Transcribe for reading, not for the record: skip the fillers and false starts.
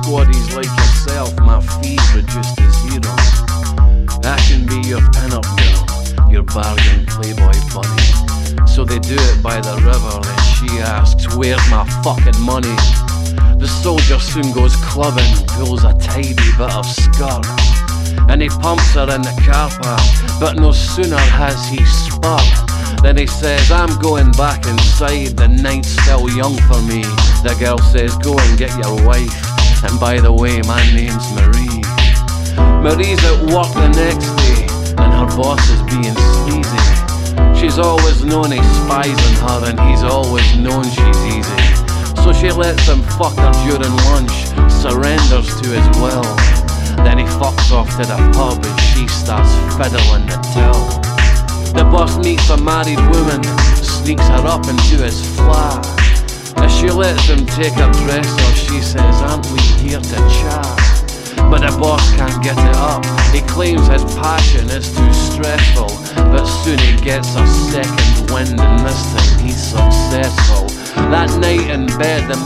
squaddies like yourself, my fees reduced to zero. That can be your pin-up girl, your bargain playboy bunny. So they do it by the river, then she asks, where's my fucking money? The soldier soon goes clubbing, pulls a tidy bit of skirt, and he pumps her in the car park. But no sooner has he spurt than he says, I'm going back inside, the night's still young for me. The girl says, go and get your wife, and by the way, my name's Marie. Marie's at work the next day, and her boss is being sleazy. She's always known he spies on her, and he's always known she's easy. So she lets him fuck her during lunch, surrenders to his will. Then he fucks off to the pub and she starts fiddling the till. The boss meets a married woman, sneaks her up into his flat. As she lets him take her dress off, she says, aren't we here to chat? But the boss can't get it up. He claims his passion is too stressful, but soon he gets a second wind, and this time he's successful. That night in bed, the